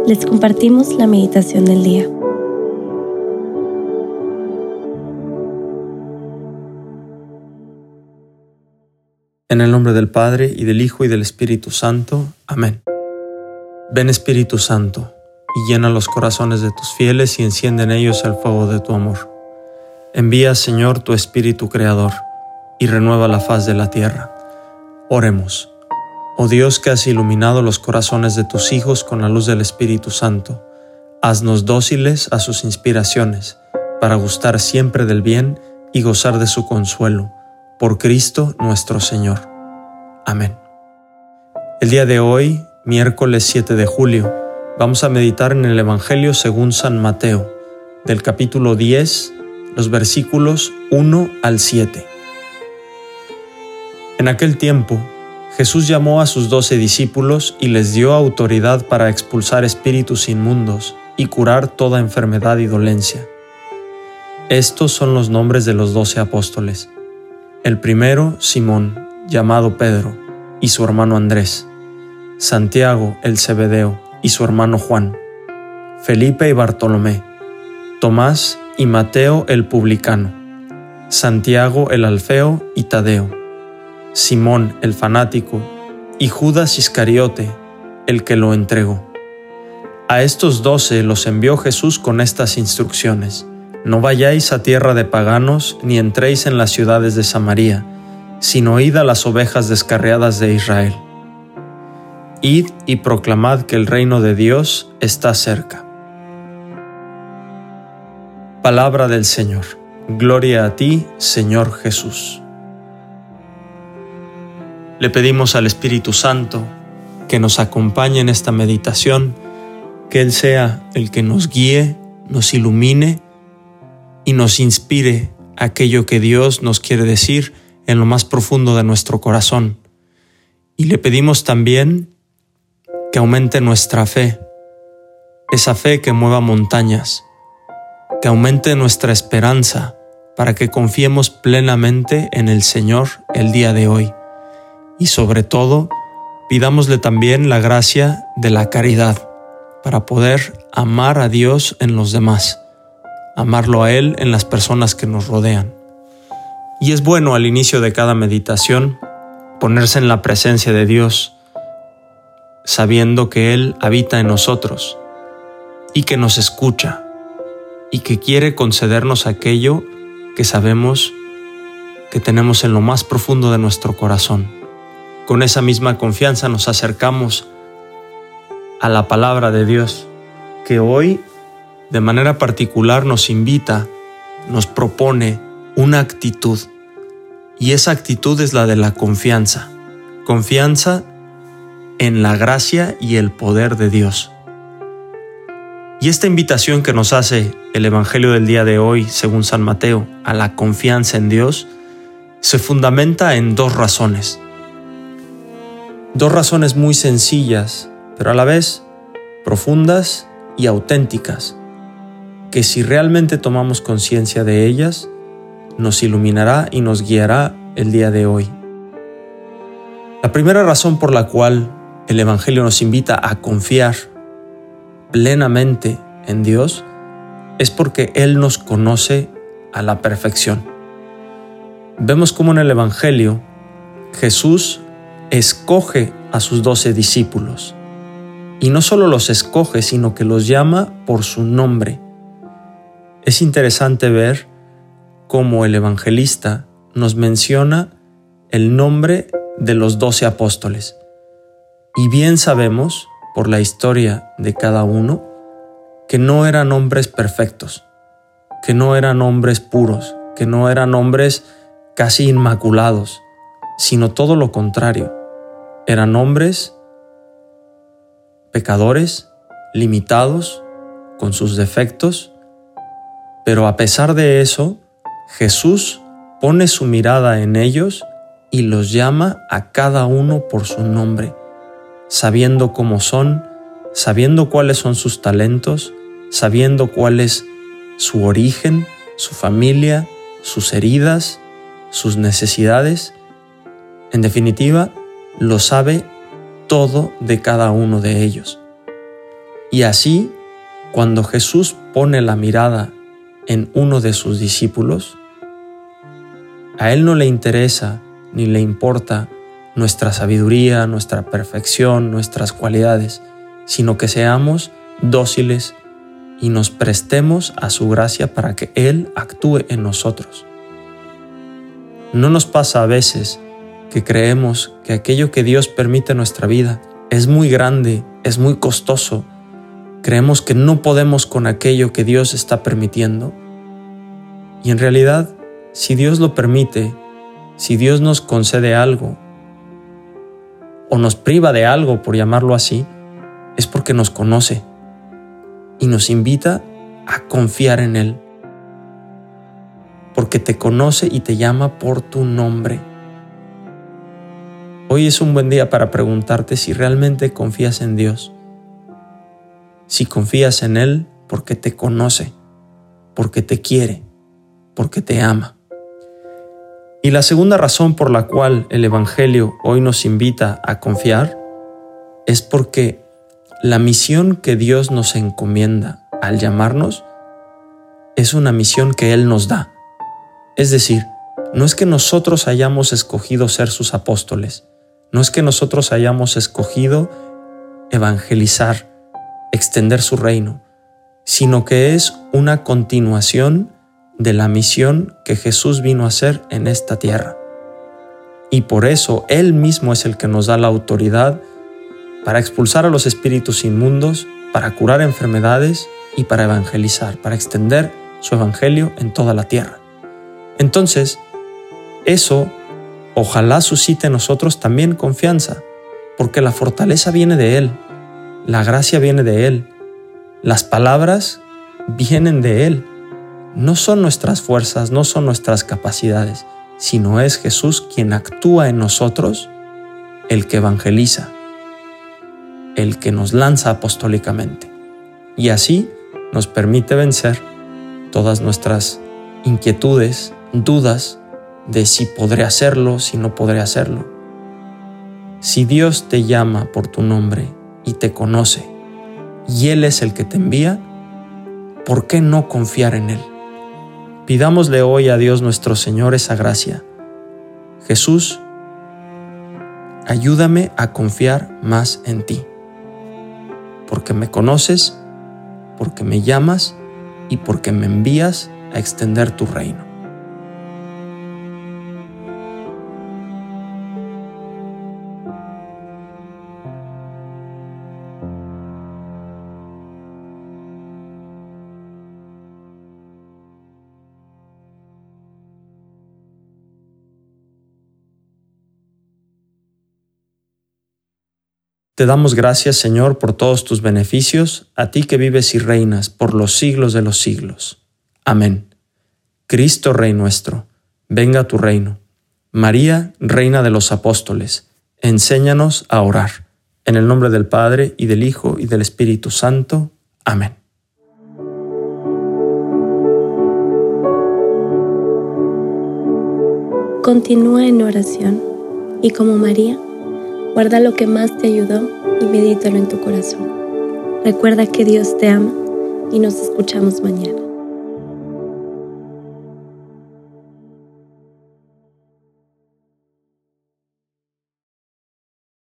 les compartimos la meditación del día. En el nombre del Padre, y del Hijo, y del Espíritu Santo. Amén. Ven, Espíritu Santo, y llena los corazones de tus fieles y enciende en ellos el fuego de tu amor. Envía, Señor, tu Espíritu Creador, y renueva la faz de la tierra. Oremos. Oh Dios, que has iluminado los corazones de tus hijos con la luz del Espíritu Santo, haznos dóciles a sus inspiraciones, para gustar siempre del bien y gozar de su consuelo. Por Cristo nuestro Señor. Amén. El día de hoy, miércoles 7 de julio, vamos a meditar en el Evangelio según San Mateo, del capítulo 10, los versículos 1 al 7. En aquel tiempo, Jesús llamó a sus 12 discípulos y les dio autoridad para expulsar espíritus inmundos y curar toda enfermedad y dolencia. Estos son los nombres de los 12 apóstoles. El primero, Simón, llamado Pedro, y su hermano Andrés; Santiago el Zebedeo y su hermano Juan; Felipe y Bartolomé; Tomás y Mateo el publicano; Santiago el Alfeo y Tadeo; Simón el fanático y Judas Iscariote, el que lo entregó. A estos 12 los envió Jesús con estas instrucciones: No vayáis a tierra de paganos, ni entréis en las ciudades de Samaria, sino id a las ovejas descarriadas de Israel. Id y proclamad que el reino de Dios está cerca. Palabra del Señor. Gloria a ti, Señor Jesús. Le pedimos al Espíritu Santo que nos acompañe en esta meditación, que Él sea el que nos guíe, nos ilumine y nos inspire aquello que Dios nos quiere decir en lo más profundo de nuestro corazón. Y le pedimos también que aumente nuestra fe, esa fe que mueva montañas, que aumente nuestra esperanza para que confiemos plenamente en el Señor el día de hoy. Y sobre todo, pidámosle también la gracia de la caridad para poder amar a Dios en los demás, amarlo a Él en las personas que nos rodean. Y es bueno al inicio de cada meditación ponerse en la presencia de Dios, sabiendo que Él habita en nosotros y que nos escucha y que quiere concedernos aquello que sabemos que tenemos en lo más profundo de nuestro corazón. Con esa misma confianza nos acercamos a la palabra de Dios, que hoy de manera particular nos invita, nos propone una actitud, y esa actitud es la de la confianza. Confianza en la gracia y el poder de Dios. Y esta invitación que nos hace el Evangelio del día de hoy, según San Mateo, a la confianza en Dios, se fundamenta en dos razones. Dos razones muy sencillas, pero a la vez profundas y auténticas, que si realmente tomamos conciencia de ellas, nos iluminará y nos guiará el día de hoy. La primera razón por la cual el Evangelio nos invita a confiar plenamente en Dios es porque Él nos conoce a la perfección. Vemos cómo en el Evangelio Jesús escoge a sus 12 discípulos, y no solo los escoge, sino que los llama por su nombre. Es interesante ver cómo el evangelista nos menciona el nombre de los 12 apóstoles. Y bien sabemos, por la historia de cada uno, que no eran hombres perfectos, que no eran hombres puros, que no eran hombres casi inmaculados, sino todo lo contrario. Eran hombres pecadores, limitados, con sus defectos, pero a pesar de eso, Jesús pone su mirada en ellos y los llama a cada uno por su nombre, sabiendo cómo son, sabiendo cuáles son sus talentos, sabiendo cuál es su origen, su familia, sus heridas, sus necesidades. En definitiva, lo sabe todo de cada uno de ellos. Y así, cuando Jesús pone la mirada en uno de sus discípulos, a Él no le interesa ni le importa nuestra sabiduría, nuestra perfección, nuestras cualidades, sino que seamos dóciles y nos prestemos a su gracia para que Él actúe en nosotros. ¿No nos pasa a veces que creemos que aquello que Dios permite en nuestra vida es muy grande, es muy costoso? Creemos que no podemos con aquello que Dios está permitiendo. Y en realidad, si Dios lo permite, si Dios nos concede algo o nos priva de algo, por llamarlo así, es porque nos conoce y nos invita a confiar en Él, porque te conoce y te llama por tu nombre. Hoy es un buen día para preguntarte si realmente confías en Dios, si confías en Él porque te conoce, porque te quiere, porque te ama. Y la segunda razón por la cual el Evangelio hoy nos invita a confiar es porque la misión que Dios nos encomienda al llamarnos es una misión que Él nos da. Es decir, no es que nosotros hayamos escogido ser sus apóstoles, no es que nosotros hayamos escogido evangelizar, extender su reino, sino que es una continuación de la misión que Jesús vino a hacer en esta tierra. Y por eso Él mismo es el que nos da la autoridad para expulsar a los espíritus inmundos, para curar enfermedades y para evangelizar, para extender su evangelio en toda la tierra. Entonces, eso ojalá suscite en nosotros también confianza, porque la fortaleza viene de Él, la gracia viene de Él, las palabras vienen de Él. No son nuestras fuerzas, no son nuestras capacidades, sino es Jesús quien actúa en nosotros, el que evangeliza, el que nos lanza apostólicamente. Y así nos permite vencer todas nuestras inquietudes, dudas de si podré hacerlo, si no podré hacerlo. Si Dios te llama por tu nombre y te conoce, y Él es el que te envía, ¿por qué no confiar en Él? Pidámosle hoy a Dios nuestro Señor esa gracia. Jesús, ayúdame a confiar más en ti, porque me conoces, porque me llamas y porque me envías a extender tu reino. Te damos gracias, Señor, por todos tus beneficios, a ti que vives y reinas por los siglos de los siglos. Amén. Cristo, Rey nuestro, venga a tu reino. María, Reina de los Apóstoles, enséñanos a orar. En el nombre del Padre, y del Hijo, y del Espíritu Santo. Amén. Continúa en oración y como María, guarda lo que más te ayudó y medítalo en tu corazón. Recuerda que Dios te ama y nos escuchamos mañana.